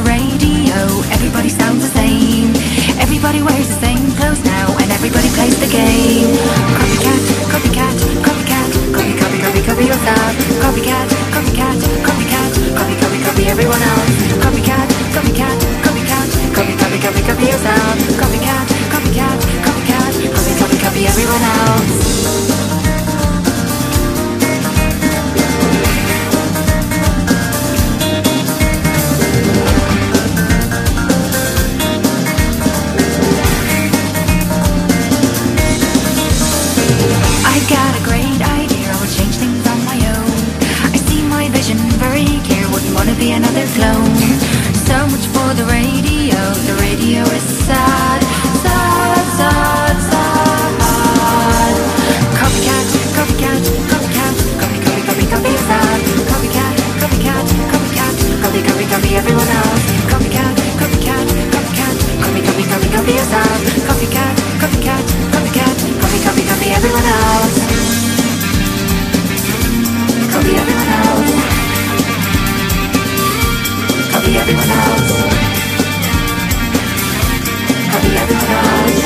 the radio, everybody sounds the same. Everybody wears the same clothes now, and everybody plays the game. Copycat, copycat, copycat, copy, copy, copy, copy yourself. Copycat, copycat, copycat, copy, copy, copy everyone else. Copycat, copycat, copycat, copy, copy, copy, copy yourself. Copycat, copycat, copycat, copy, copy, copy everyone else. Got a great idea, I will change things on my own. I see my vision very clear, wouldn't want to be another clone. So much for the radio is sad, sad, sad, sad. Copycat, copycat, copycat, copy, copy, copy, copy yourself. Copycat, copycat, copycat, copy, copy, copy everyone else. Copycat, copycat, copycat, copy, copy, copy, copy yourself. Copycat, copycat, copycat, copy, copy, copy everyone else. Copy everyone else. Copy everyone else. Copy everyone else.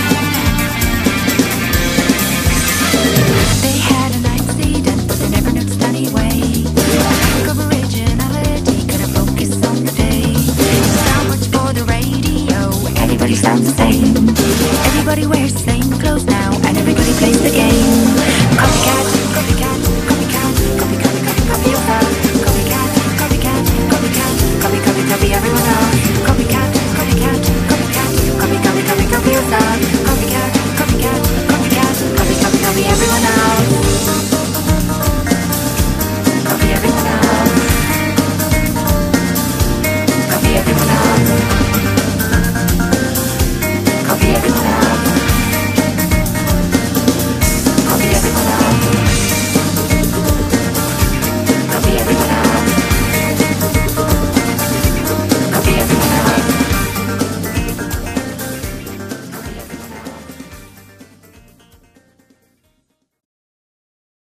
They had an accident, but they never noticed anyway. Lack of originality, gotta focus on the day. So much for the radio, everybody sounds the same. Everybody wears the same clothes now, and everybody plays the